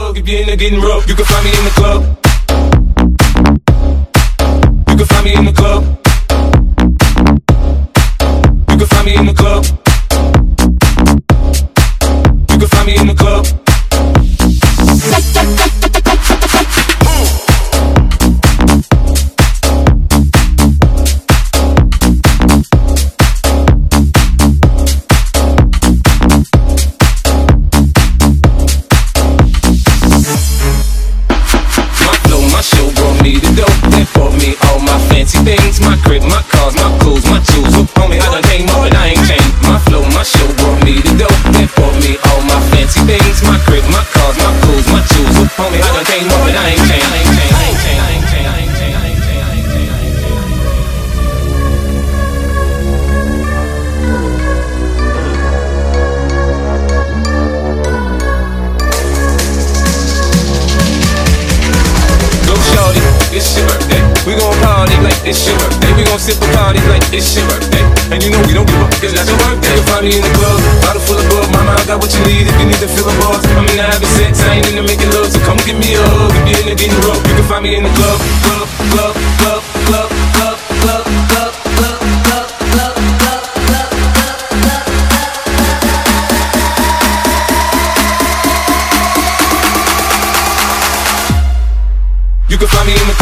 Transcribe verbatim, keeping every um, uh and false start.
hug if you're into getting rough. You can find me in the club. You can find me in the club. You can find me in the club. You can find me in the club. Things, my crib, my cars, my clothes, my shoes. Look on me, I done came up and I ain't changed. My flow, my show brought me the dough. They bought me all my fancy things. My crib, my cars, my clothes, my shoes. Look on me, I done came up and I ain't changed. I ain't changed. I ain't changed. I ain't changed. I ain't changed. I ain't changed. I ain't changed. I ain't changed. Go shorty, it's your birthday. We gon' party like it's your birthday. We gon' sip a party like it's your birthday. And you know we don't give up, cause that's your birthday. You'll find me in the club, bottle full of bug. Mama, I got what you need if you need to fill a buzz. I'm into having sex, I ain't into making love. So come give me a hug if you're into getting rough. You can find me in the club, club, club, club, club, club, club, club, club, club, club, club, club, club. You can find me in the